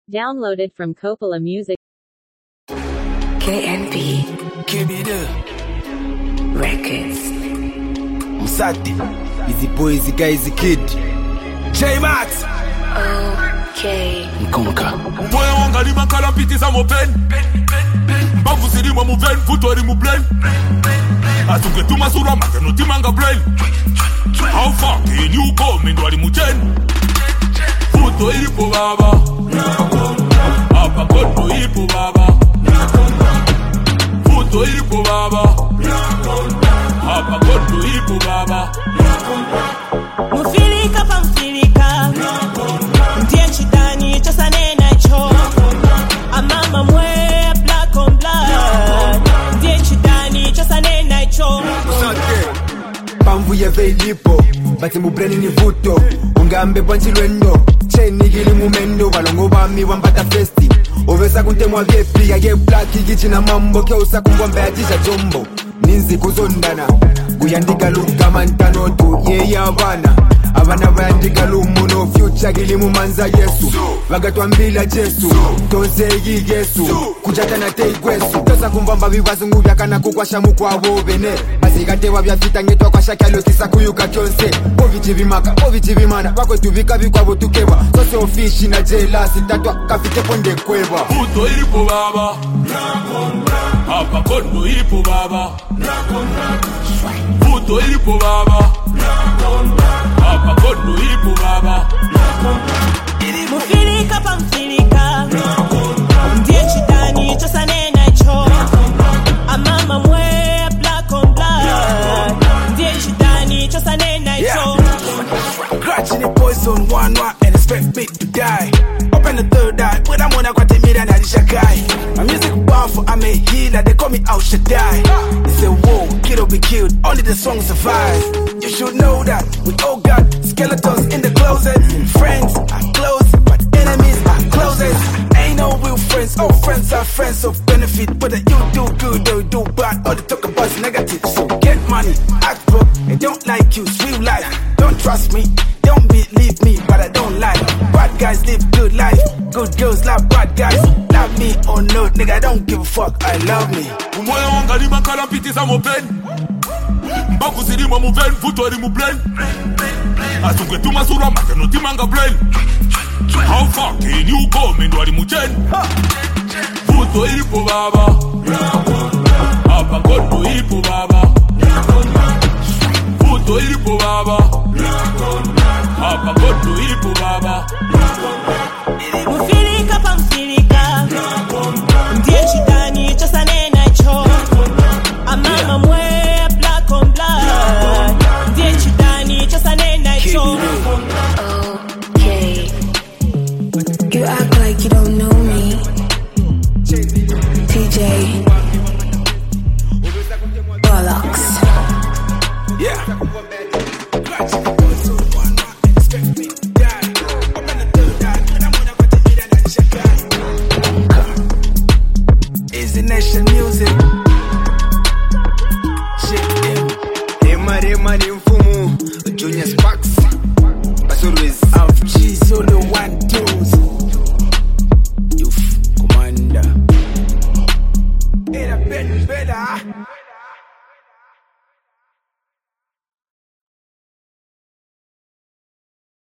Downloaded from Coppola Music. KNP Records. Musati, Easy Boy, Easy Guy, Easy Kid. J Max. Okay. Nkonka. Boy wanga ni makala mpiti za mopen. Mbavu ziri mwa muven, futori mublen. Atunge tumasura mateno timanga brain. How far can you go, mindwali muchen? Futo ilipo baba. Apa koto ilipo baba. Futo ilipo baba. Apa koto ilipo baba. Mufilika pa mfilika ndiye nchidani chosane nacho amama mwe black on black ndiye nchidani chosane nacho Pamvu ya velipo bati mubreni ni vuto ungambe bwanchi lwendo cheni gili mumendo balongo bami wambata festi ovesa kuntemwa vyepi ya black gichina mambo kyosa kungombe atisha jombo ninzi kuzondana kuyandika luka mantanotu ye abana bayandika lumuno future gilimu manza Yesu bagatwambila Jesu tozegi Yesu kujatana teigwesu tosa kumvamba bibazungu byakana kukwasha mukwabo bene bazikatewa byafita ngetwa kwa shakalo kisa kuyuka kyonse oviti bimana bakwetu bikabikwabo tukeba sose ofishi na jelasi tatwa kafite ponde kweba Futo ilipo baba Apa koto ilipo baba Futo ilipo baba Apa koto ilipo baba mufilika pa mfilika ndiye nchidani chosane nacho amama mwe black on black ndiye nchidani chosane nacho Scratching the poison one and expect me to die. Open the third eye, when I'm on a quarter million and shakai. My music powerful, I'm a healer, they call me out Shaddai. It's a war, kid will be killed, only the song survive. You should know that we all got skeletons in the closet. Friends are close, but enemies are closest. Ain't no real friends, all friends are friends of benefit. Whether you do good or you do bad, all they talk about is negative. So get money, act broke, they don't like you, it's real life. Don't trust me, don't believe me, but I don't lie. Bad guys live good life, good girls love bad guys. Love me or no, nigga, I don't give a fuck, I love me. Umoya wanga ni makala mpiti za mopen. Mbavu ziri mwa muven, futori mublen. Atunge tumasura mateno timanga brain. How far can you go, mindwali muchen? Futo ilipo baba Apa koto ilipo baba Futo ilipo baba Apa koto ilipo baba mufilika pa mfilika ndiye nchidani chosane nacho amama mwe black on black ndiye nchidani chosane nacho Okay. You act like you don't know me. TJ Bollocks. Yeah. Scratching the poison one and expect me to die. Open the third eye, when I'm on a quarter million and shakai. Easy Nation music. Shit him. Rema ni mfumu Junior Sparks As always Of G solo one.